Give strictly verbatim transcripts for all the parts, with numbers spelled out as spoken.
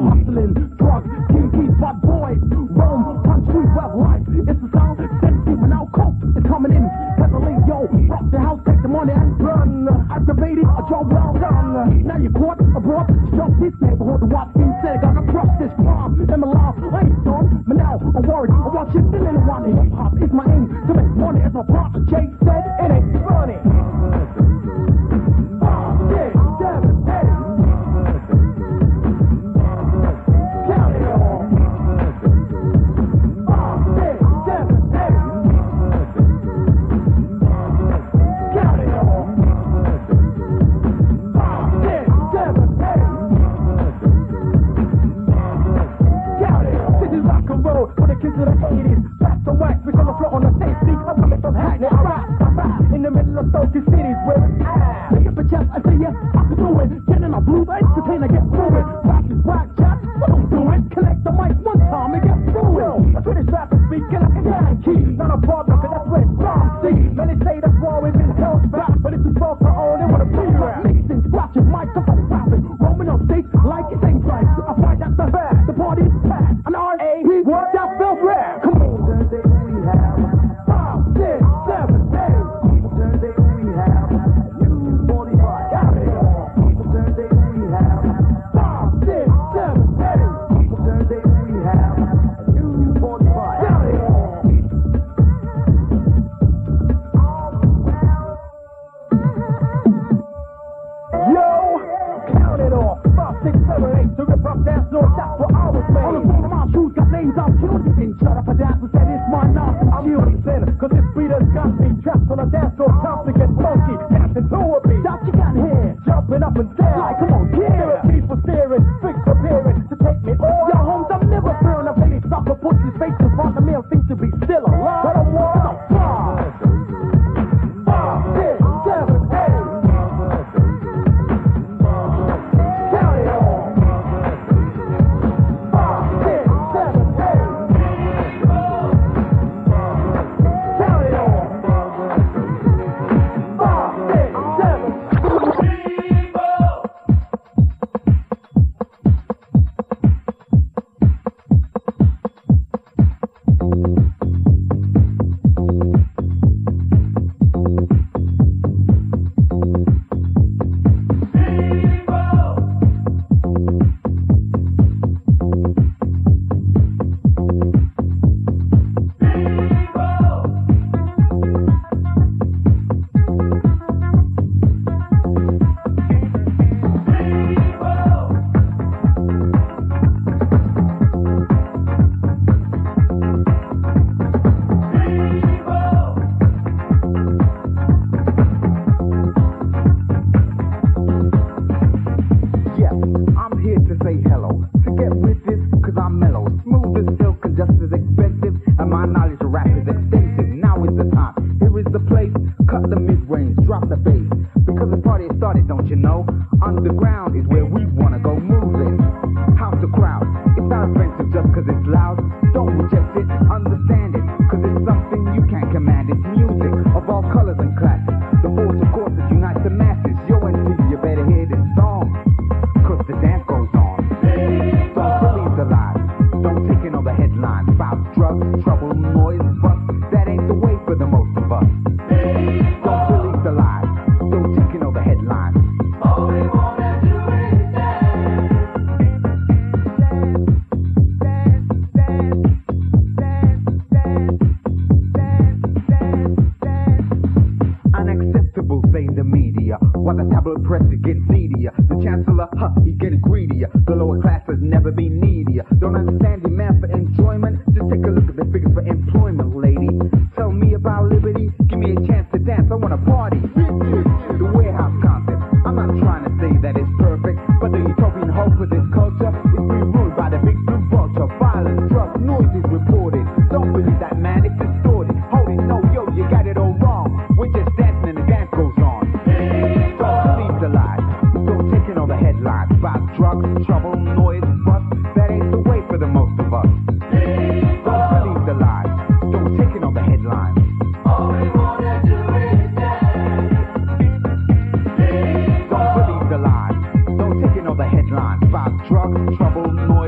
hustling, drugs, kinky, bad boys, Rome, country, web life. It's the sound, sexy, but now coke is coming in. Heavily, yo, rock the house, take the money and run. Activated, a job well done. Now you're caught abroad, jump this neighborhood, watch instead. Gotta crush this crime in my life. I ain't done, but now I'm worried. I watch it still in one. Hip hop is my aim to make money as my partner Jay said. It ain't funny. Five, six, seven, eight. Count it all. Five, six, seven, eight. Count it all. Five, six, seven, eight. Count it all. This is rock and roll for the kids of the eighties. Back to wax because I float on the safety. I'm coming from Hackney. I rap, I rap in the middle of Stoke cities where it's at. Pick up a chest, I say yes, I can do it. Get in a blue, entertain, I get through it. Rap is whack, chat, so don't do it. Connect the mic one time and get through it. I British rappers speaking like a Yankee. Not a problem, cause that's where it's from. See, many say that's why we've been held back. But if it's all for all, they wanna be rap. Mixing, scratching, mic, the fucking rapping. Roaming on stage like it ain't right. I find that's the fact, the party is packed. An R A what that feels rare. Come on. We have five, six, seven, eight. Turn day we have new forty-five. Count it all. Turn day we have five, six, seven, eight. Turn day we have new forty-five. Count it all. Yo, count it all. Five, six, seven, eight. To rip up dance floor, that's what I was made. On the phone of my shoes, got names I've killed. You can shut up a dance and say it's my nonsense. I'm listening, cause this beat has got me trapped on a dance floor, time to get funky, dancing to a beat. That you got here, jumping up and down. Like, come on, yeah. There are people staring, big preparing to take me on. Yo, homes, I'm never fearing of any sucker. Put his face in front of me and think to be still alive. But I'm one of five, five, six, seven, eight. Count it all. Five, six, seven, eight. Count it all. Five, six, seven. Drugs, trouble, noise.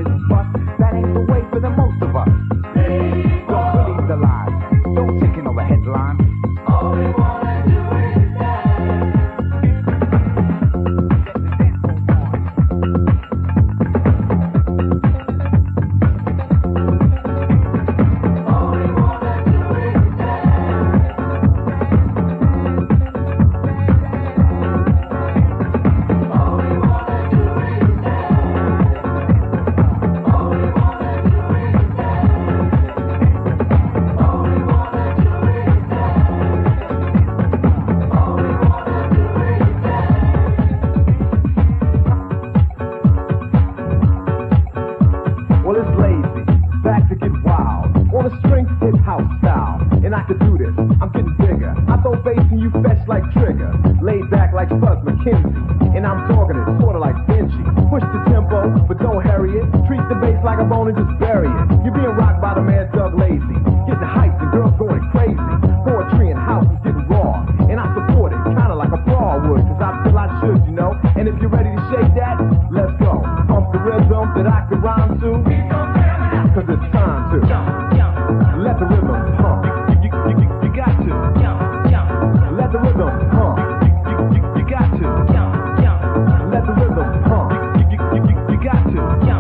I could do this. I'm getting bigger. I throw bass and you fetch like Trigger. Laid back like Fuzz McKenzie. And I'm talking it sorta like Benji. Push the tempo, but don't hurry it. Treat the bass like a bone and just bury it. You're being rocked by the man Doug Lazy. Getting hyped and girls going crazy. Poetry and house is getting raw. And I support it, kinda like a bra would. Cause I feel I should, you know. And if you're ready to shake that, let's go. Pump the rhythm that I can rhyme to. Cause it's time to let the rhythm pump. You, you, you, you got to let the rhythm pump. You, you, you got to let the rhythm pump. You, you, you, you got to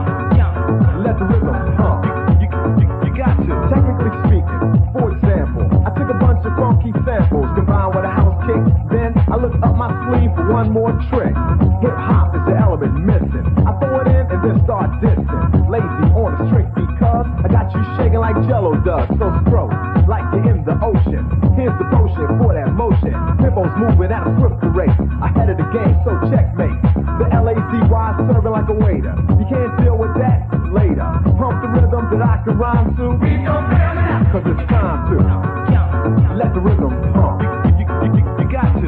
let the rhythm pump. You, you, you got to. Technically speaking, for example, I took a bunch of funky samples combined with a house kick. Then I looked up my sleeve for one more trick. Hip hop is the element missing. I throw it in and then start dissing. Lazy on the string because I got you shaking like Jello does. So stroke like you're in the ocean. Here's the potion for that motion. Tempo's moving at a swifter rate. Ahead of the game, so checkmate. The L A Z Y serving like a waiter. You can't deal with that later. Pump the rhythm that I can rhyme to. Cause it's time to let the rhythm pump. You, you, you, you got to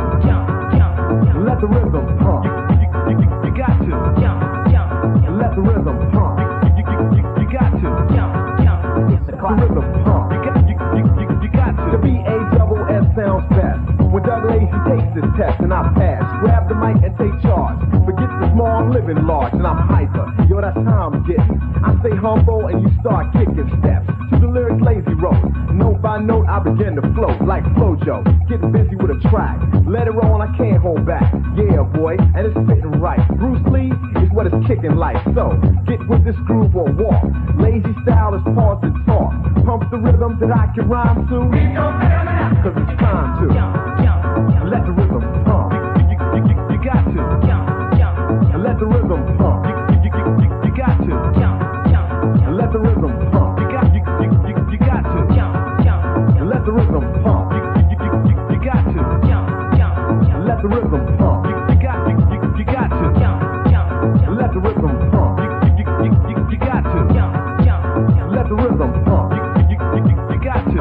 let the rhythm pump. You, you, you, you got to let the rhythm pump. You, you, you, you got to let the rhythm pump. You got, you, you, you, you got to. The B A double S sounds best. When Doug Lazy takes this test and I pass, grab the mic and take charge. Forget the small, I'm living large and I'm hyper. Yo, that's how I'm getting. I stay humble and you start kicking steps to the lyrics Lazy wrote. Note by note, I begin to float like Flojo. Getting busy with a track. Let it roll, I can't hold back. Yeah, boy, and it's fitting right. Bruce Lee is what it's kicking like. So, get with this groove or walk. Lazy style is pause and talk. Pump the rhythm that I can rhyme to. Cause it's time to let the rhythm pump. You, you, you, you got to let the rhythm pump. You, you, you, you, you got to let the rhythm pump. You got, you, you, you, you got to let the rhythm pump. You, you, you, you, you got to let the rhythm pump. You, you got, you, you, you got to let the rhythm pump. You, you, you, you, you got to let the rhythm pump. You, you, you, you, you got to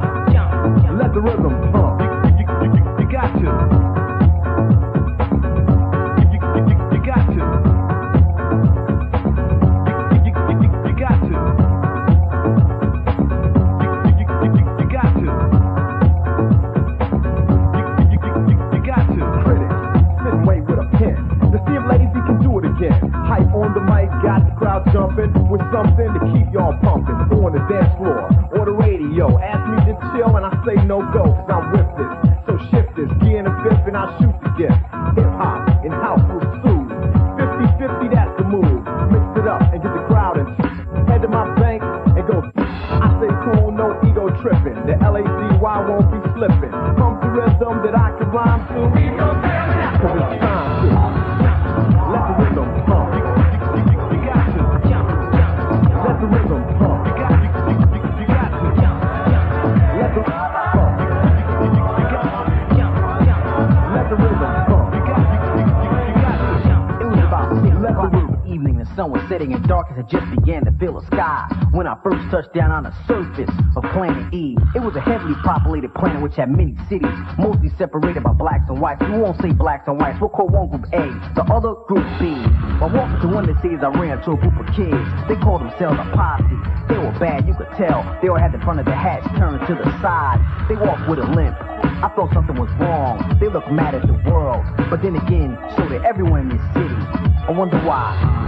let the rhythm pump. You, you, you, you, you got to. You, you, you, you got to. You, you, you, you got to. You, you, you, you got to. You, you, you, you got to. Critics, sit and wait with a pen to see if Lazy can do it again. Hype on the mic, got the crowd jumping with something to keep y'all pumping on the dance floor or the radio. Ask me to chill and I say no go, cause I'm with this. So shift this, gear in the fifth and I'll shoot the gift. Hip hop and house will soothe. fifty fifty, that's the move. Mix it up and get the crowd in. Head to my bank and go. I say cool, no ego tripping. The L A Z Y won't be slipping. Pump the rhythm that I can rhyme to. Cause it's time to let the rhythm pump. You, you, you, you got to let the rhythm pump. You got, you, you, you, you got to let the rhythm pump. You, you, you, you got to let the rhythm pump. You got, you, you, you, you got to. It was about six o'clock in the evening, the sun was setting and darkness had just began to fill the sky. When I first touched down on the surface of Planet E, it was a heavily populated planet which had many cities, mostly separated by blacks and whites. We won't say blacks and whites, we'll call one group A, the other group B. While walking to one of the cities, I ran into a group of kids. They called themselves a posse. They were bad, you could tell. They all had the front of their hats turned to the side. They walked with a limp. I thought something was wrong. They looked mad at the world. But then again, so did everyone in this city. I wonder why.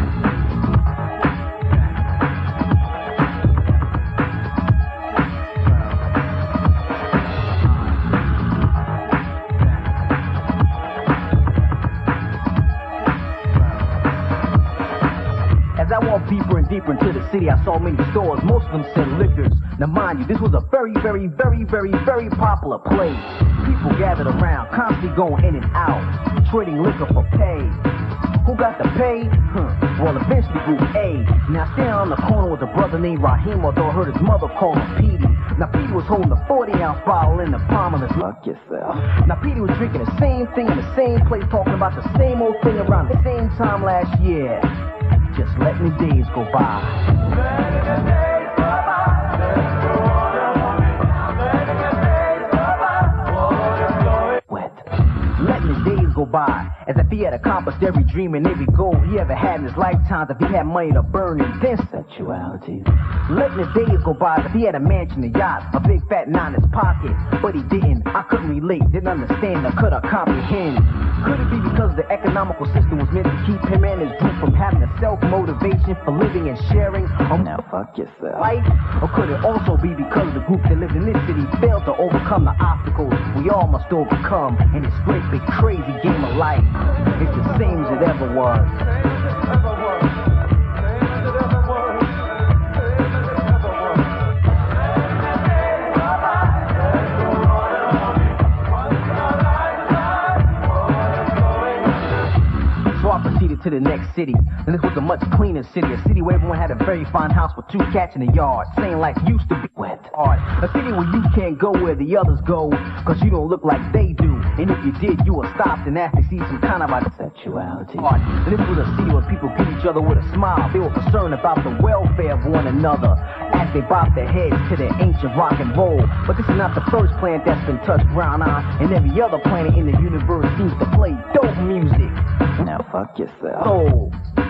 I walked deeper and deeper into the city, I saw many stores, most of them said liquors. Now mind you, this was a very, very, very, very, very popular place. People gathered around, constantly going in and out, trading liquor for pay. Who got the pay? Huh. Well, eventually Group A. Now standing on the corner was a brother named Raheem, although I heard his mother call him Petey. Now Petey was holding a forty ounce bottle in the palm of his luck yourself. Now Petey was drinking the same thing in the same place, talking about the same old thing around the same time last year. Just letting the days go by. Letting the days go by. Letting the days go by. by, as if he had accomplished every dream and every goal he ever had in his lifetime. If he had money to burn and then sexuality. Letting the days go by, as if he had a mansion, a yacht, a big fat nine in his pocket, but he didn't. I couldn't relate, didn't understand, or could I comprehend? Could it be because the economical system was meant to keep him and his group from having a self-motivation for living and sharing? Um, now fuck yourself. Life? Or could it also be because the group that lived in this city failed to overcome the obstacles we all must overcome in this great big crazy game of life? It's the same as it ever was. To the next city, and this was a much cleaner city, a city where everyone had a very fine house with two cats in the yard, saying life used to be wet hard, a city where you can't go where the others go, cause you don't look like they do, and if you did, you were stopped and asked to see some kind of sexuality. And this was a city where people greet each other with a smile, they were concerned about the welfare of one another, as they bobbed their heads to their ancient rock and roll. But this is not the first planet that's been touched ground on, and every other planet in the universe seems to play dope music. Now fuck yourself. Oh.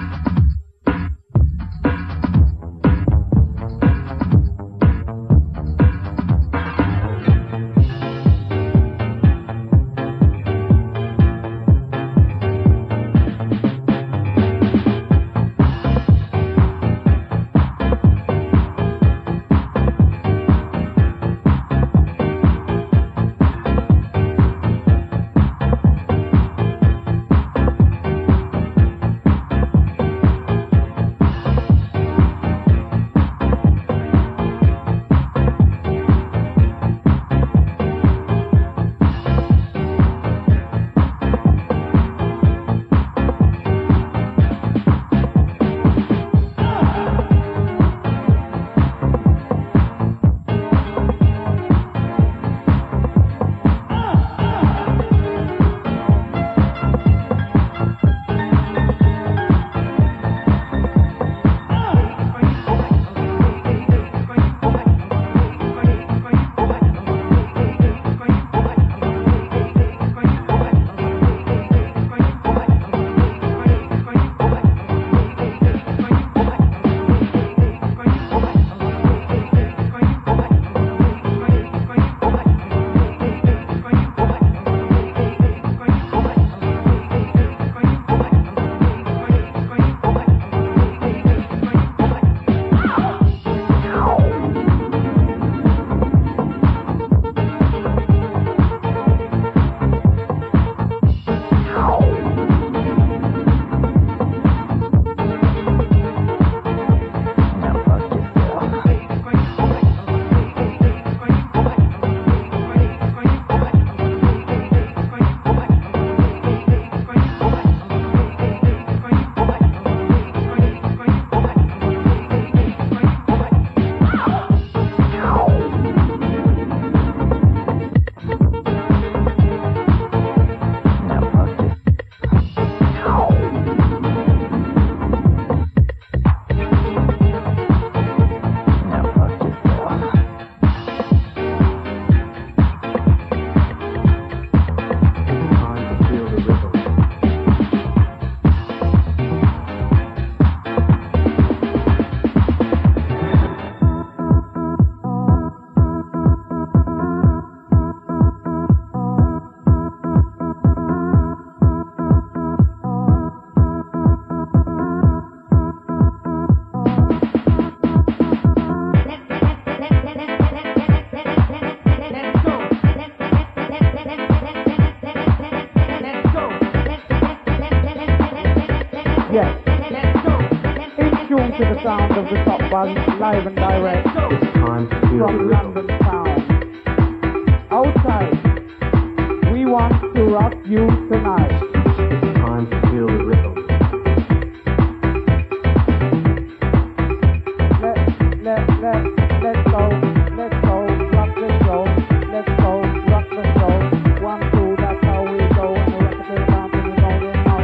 To the sound of the Top Buzz, live and direct. It's time to feel from the rhythm. London town. Outside, we want to rock you tonight. It's time to feel the rhythm. Let, let, let, let's go, let's go, rock the show. Let's go, rock the show. One, two, that's how we go. And the record is bouncing, we go in now.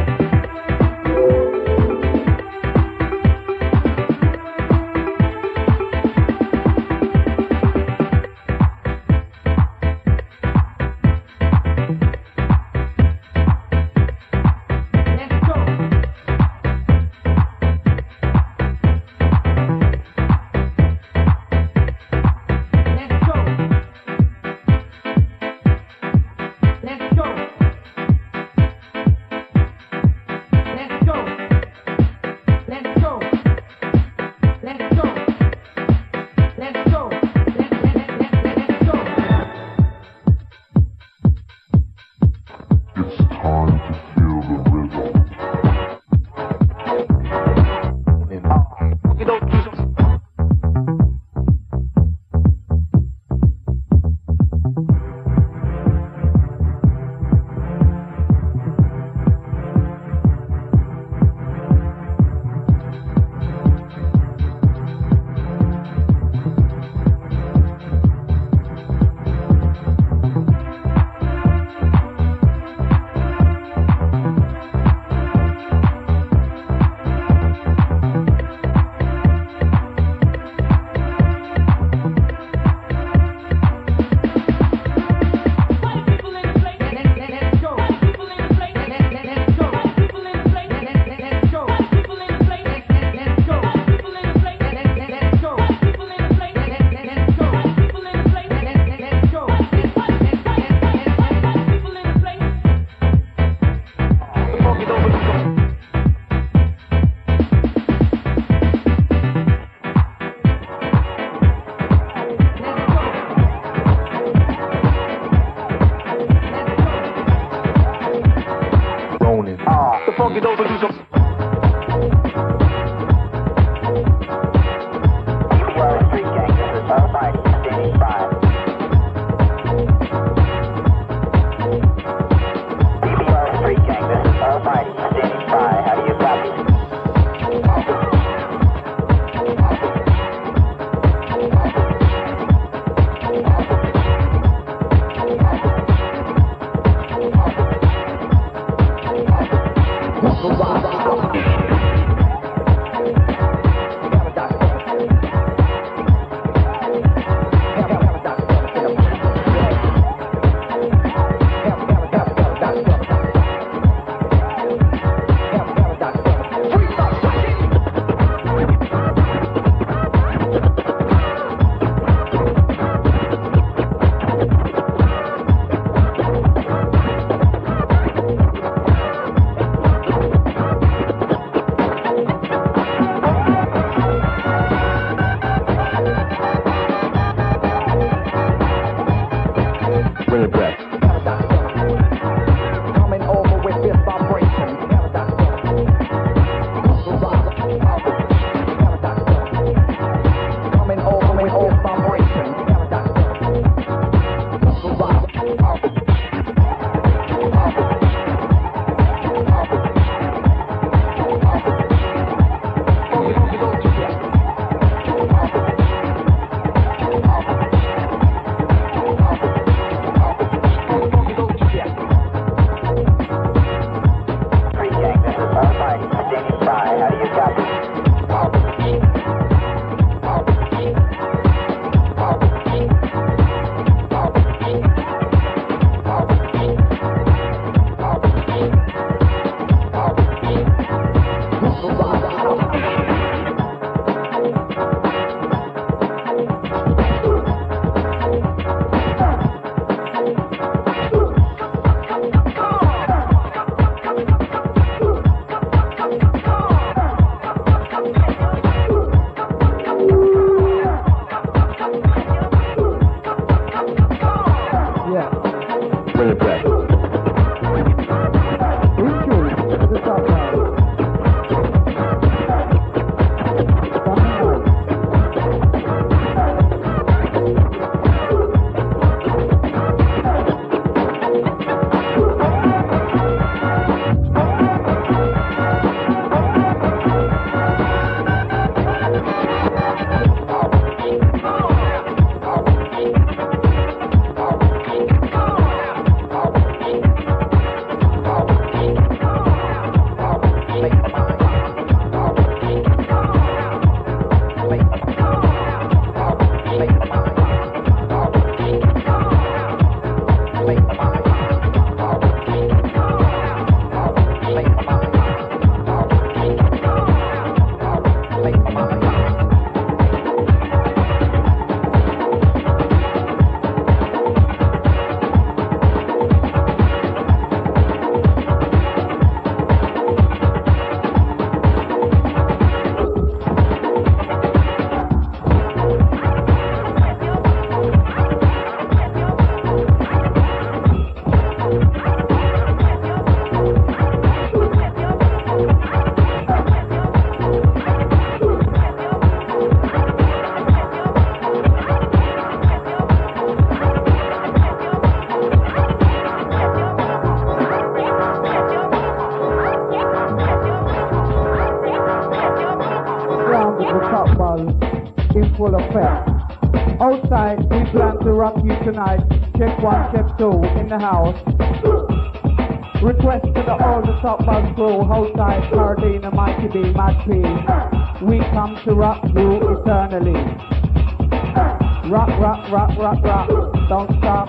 is the top buzz in full effect. Outside, we plan to rock you tonight. Check one, check two, in the house. Request to the all the top buzz crew. Outside, Cardina, Mikey B, Mad P. We come to rock you eternally. Rock, rock, rock, rock, rock. Don't stop.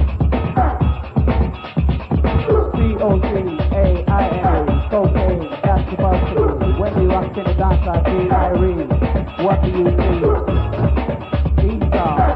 C O C A I N A, cocaine, that's the buzz to me. When we rock in the dance, I feel Irene. What do you see? Esau.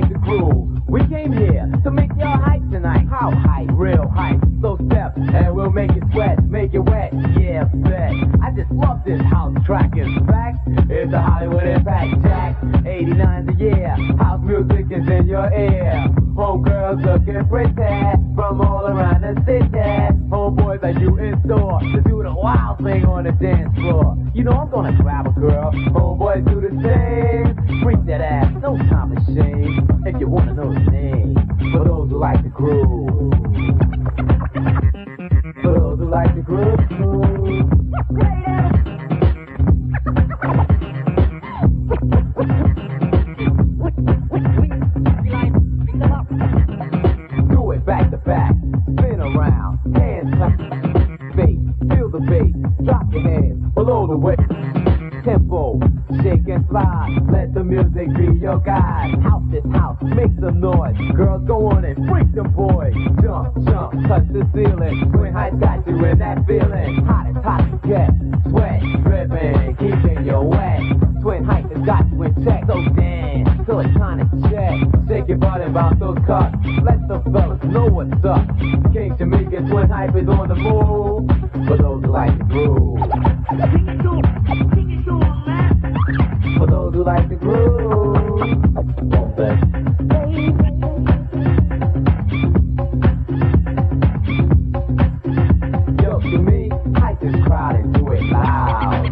like the groove. We came here to make y'all hype tonight. How hype? Real hype. So step and we'll make it sweat, make it wet. Yeah, bet. I just love this house track. In fact, it's a Hollywood Impact Jack. eighty-nine's a year. House music is in your ear. Homegirls looking pretty from all around the city. Homeboys are you in store to do the wild thing on the dance floor. You know I'm gonna grab a girl. Homeboys do the same. Freak that ass, no time to shame. If you wanna know his name, for those who like the groove. For those who like the groove. Do it back to back, spin around, hands clap, bass, feel the bass, drop your hands below the waist. Tempo, shake and slide, let the music be your guide. House this house, make some noise. Girls go on and freak them boys. Jump, jump, touch the ceiling. Twin Heights got you in that feeling. Hot as hot as get, sweat, dripping, keeping you wet. Twin Heights has got you in check, so dance till it's time to check. Shake your butt and bounce those cups. Let the fellas know what's up. King Jamaica, Twin Heights is on the move. For those who like the groove. For those who like the groove. Yo, to me, hype this crowd and do it loud.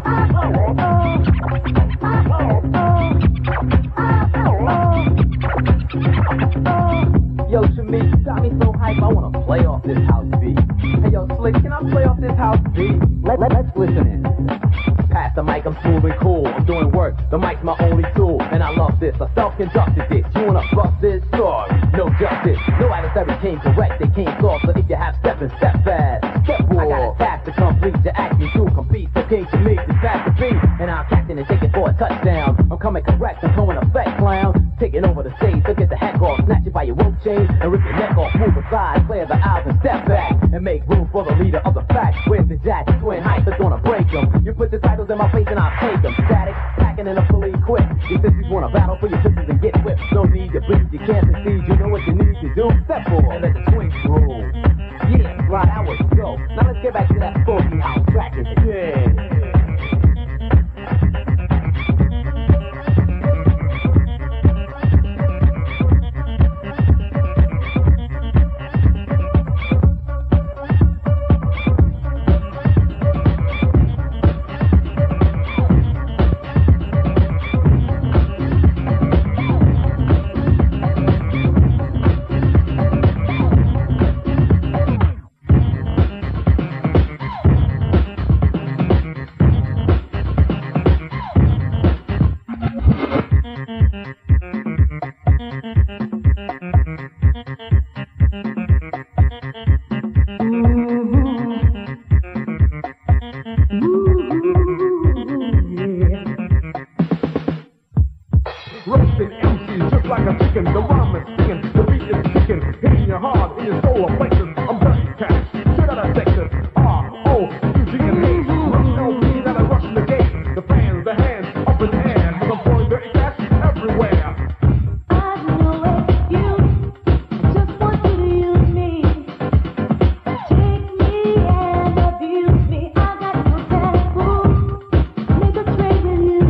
Yo, to me, you got me so hype, I wanna play off this house beat. Hey, yo, Slick, can I play off this house beat? Let, let, let's listen in. Pass the mic, I'm smooth and cool. I'm doing work, the mic's my only tool. And I love this, I self-conducted this. You wanna bust this? Sorry, no justice. No adversary came correct, they came soft. So if you have step and step fast, step forward. I got a task to complete, to act and to compete. So King to me, it's fast to be. And I'm captain and take it for a touchdown. I'm coming correct, I'm throwing effect, clown. Taking over the stage, so get the heck off. Snatch it by your rope chain and rip your neck off. Move aside, clear the aisles and step back. And make room for the leader of the pack. Where's the jack? Twin Heights are gonna break them. You put the titles in my face and I'll take them. Static, packing in a fully equipped. These sissies wanna battle for your sisters and get whipped. No need to bleed, you can't succeed. You know what you need to do. Step forward and let the twins rule. Yeah, right, I was go. Now let's get back to that funky house track again. Roasting M Cs just like a chicken. The rhyme is singing, the beat is kicking. Hitting your heart in your soul of places. I'm dirty cash, straight out of Texas. R O U G and H. Rush L P that I rush the gate. The fans, the hands up in the air. Cause I'm pouring dirty cash everywhere. I know it's you. Just want you to use me. Take me and abuse me. I got no tattoo. Make a trade with you.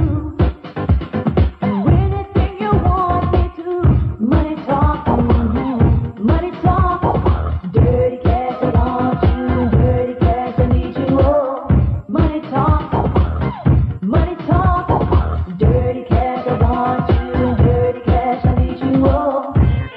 Money talk, money talk, dirty cash, I want you, dirty cash, I need you, oh. Money talk, money talk, dirty cash, I want you, dirty cash, I need you, oh.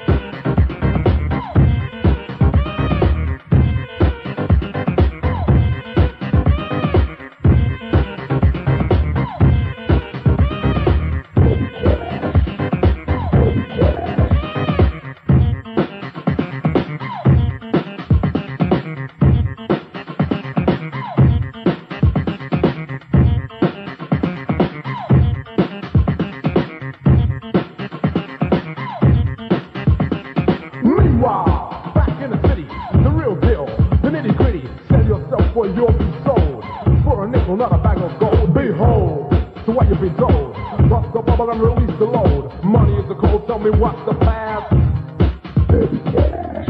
Meanwhile, back in the city, the real deal, the nitty gritty. Sell yourself for you'll be sold. For a nickel, not a bag of gold. Behold, to what you've been told. Bust the bubble and release the load. Money is the code, tell me what's the path. Dirty cash.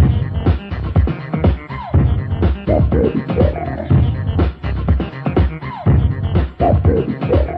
That dirty cash. That dirty cash.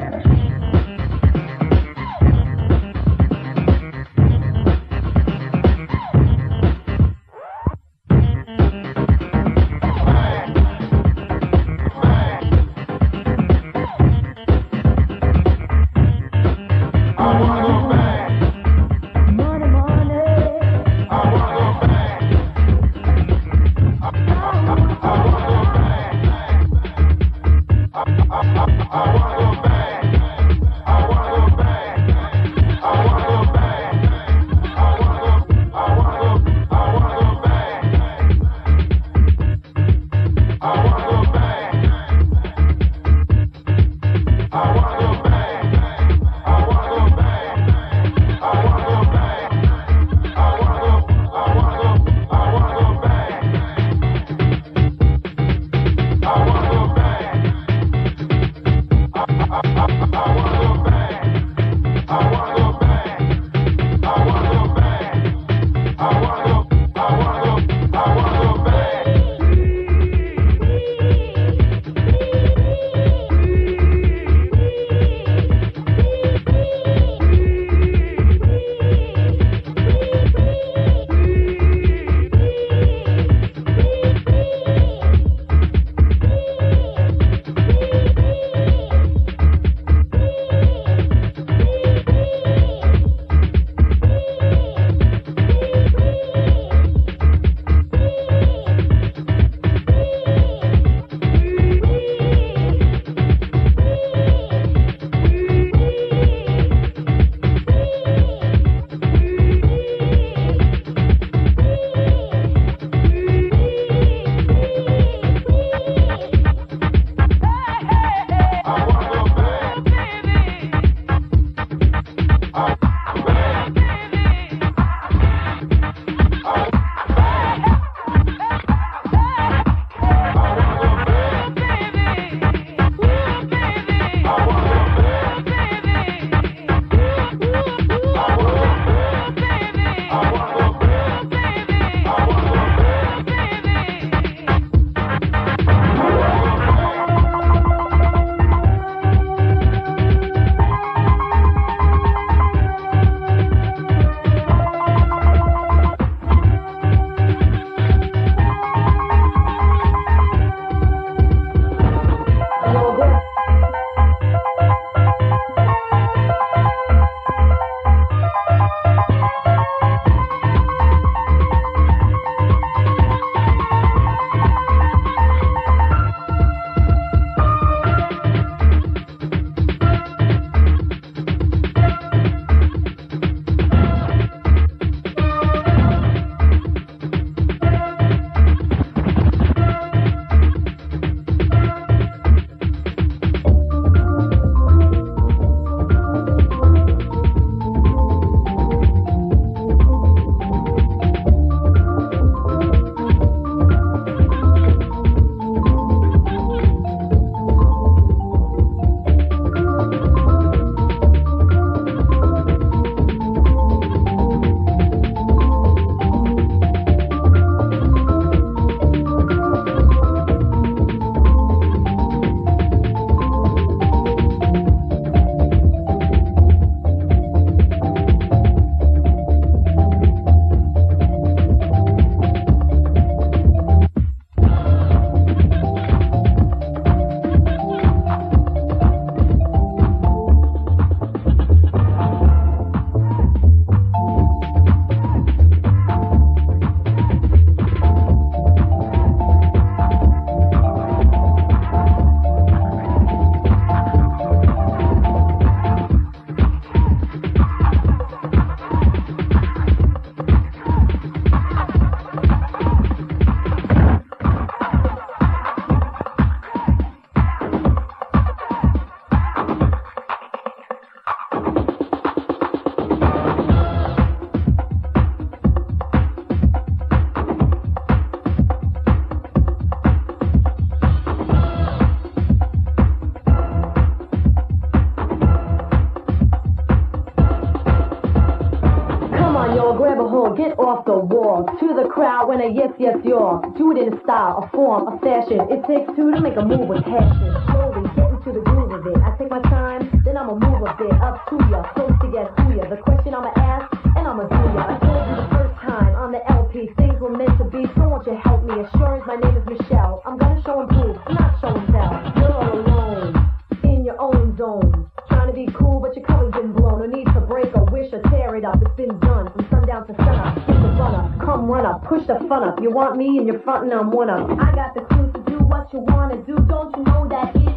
a war. To the crowd when a yes, yes, you're. Do it in a style, a form, a fashion. It takes two to make a move with passion. Slowly get into the groove of it. I take my time, then I'ma move a bit up to ya, close to get to ya. The question I'ma ask, and I'ma do ya. I told you the first time on the L P, things were meant to be. So won't you help me? As sure as my name is Michelle, I'm gonna show and prove, not show and tell. You're all alone, in your own zone. Trying to be cool, but your cover's been blown. No need to break or wish or tear it up. It's been done from sundown to sunup. Hit the run up, come run up, push the fun up. You want me and you're frontin', I'm one up. I got the clue to do what you wanna do. Don't you know that it